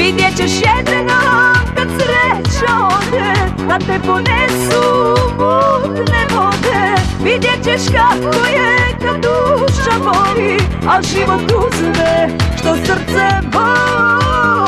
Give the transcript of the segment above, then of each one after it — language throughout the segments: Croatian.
Vidjet ćeš jednom kad sreća ode, kad te ponesu mutne vode. Vidjet ćeš kako je kad duša boli, a život uzme što srce voli.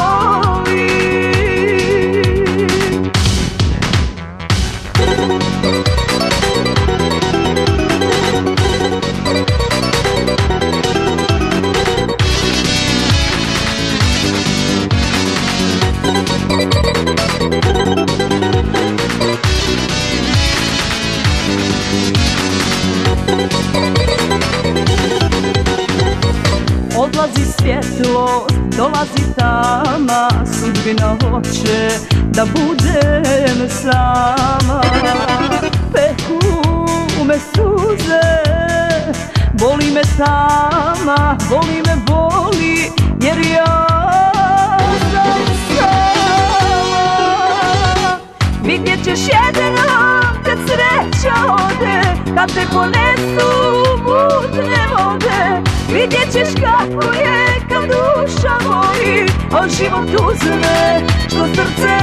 Odlazi svjetlost, dolazi tama, sudbina hoće da budem sama. Peku me suze, boli me tama, boli me boli, jer ja sam sama. Vidjet ćeš jednom kad sreća ode, kad te ponesu mutne vode. Vidjet ćeš kako je kad duša voli, a život uzme što srce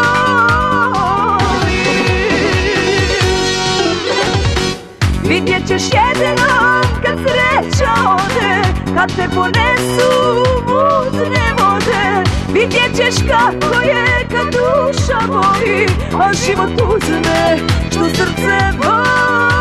voli. Vidjet ćeš jednom kad sreća ode, kad te ponesu mutne vode. Vidjet ćeš kako je kad duša voli, a život uzme što srce voli.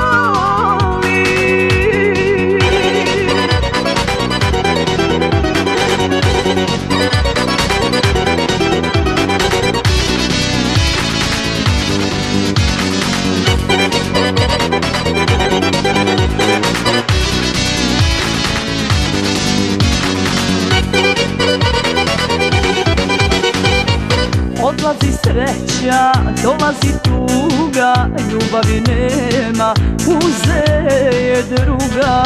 Odlazi sreća, dolazi tuga, ljubavi nema, uze je druga.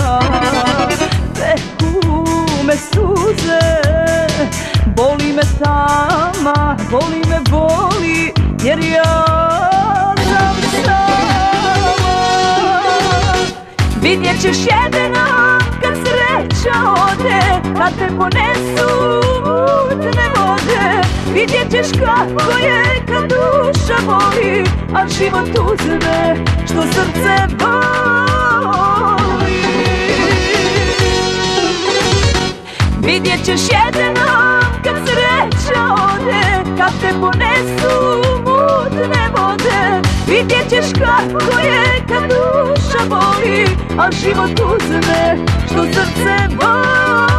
Peku me suze, boli me tama, boli me boli, jer ja sam sama. Vidjet ćeš jednom kad sreća ode, kad te ponesu mutne vode. Vidjet ćeš kako je kad duša voli, a život uzme što srce voli. Vidjet ćeš jednom kad sreća ode, kad te ponesu mutne vode. Vidjet ćeš kako je kad duša voli, a život uzme što srce voli.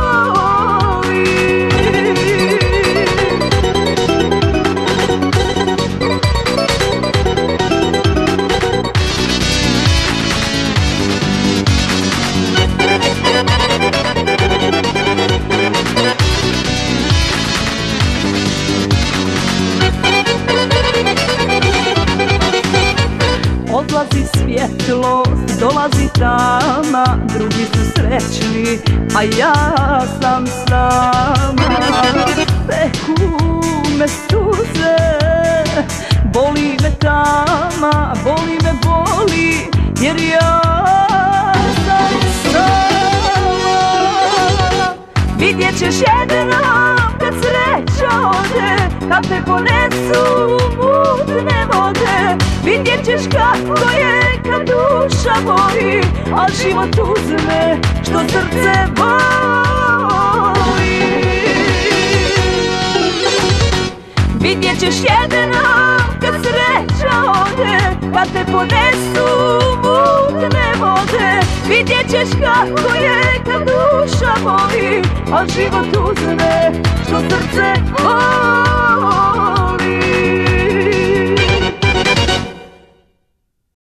Odlazi svjetlost, dolazi tama, drugi su srećni, a ja sam sama. Peku me suze, boli me tama, boli me boli, jer ja sam sama. Vidjet ćeš jednom kad sreća ode, kad te ponesu mutne vode. Vidjet ćeš kako je kad duša voli, a život uzme što srce voli. Vidjet ćeš jednom kad sreća ode, kad te ponesu mutne vode. Vidjet ćeš kako je kad duša voli, a život uzme što srce voli.